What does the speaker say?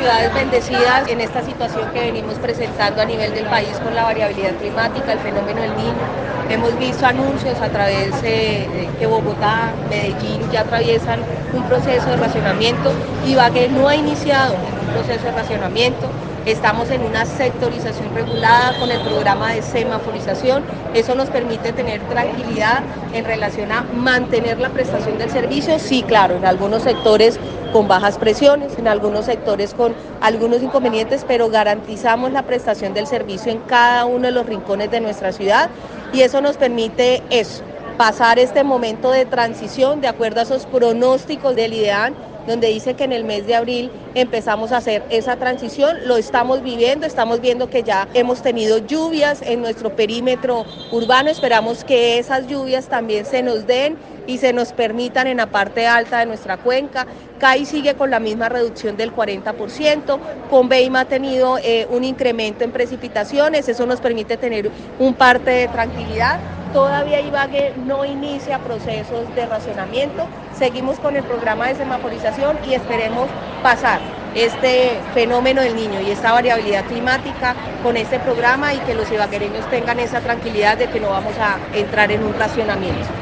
ciudades bendecidas en esta situación que venimos presentando a nivel del país con la variabilidad climática, el fenómeno del Niño. Hemos visto anuncios a través de que Bogotá, Medellín ya atraviesan un proceso de racionamiento. Ibagué no ha iniciado un proceso de racionamiento. Estamos en una sectorización regulada con el programa de semaforización. Eso nos permite tener tranquilidad en relación a mantener la prestación del servicio. Sí, claro, en algunos sectores con bajas presiones, en algunos sectores con algunos inconvenientes, pero garantizamos la prestación del servicio en cada uno de los rincones de nuestra ciudad y eso nos permite pasar este momento de transición de acuerdo a esos pronósticos del IDEAN, donde dice que en el mes de abril empezamos a hacer esa transición. Lo estamos viviendo, estamos viendo que ya hemos tenido lluvias en nuestro perímetro urbano, esperamos que esas lluvias también se nos den y se nos permitan en la parte alta de nuestra cuenca. CAI sigue con la misma reducción del 40%, Conveima ha tenido un incremento en precipitaciones, eso nos permite tener un parte de tranquilidad. Todavía Ibagué no inicia procesos de racionamiento, seguimos con el programa de semaforización y esperemos pasar este fenómeno del Niño y esta variabilidad climática con este programa y que los ibaguereños tengan esa tranquilidad de que no vamos a entrar en un racionamiento.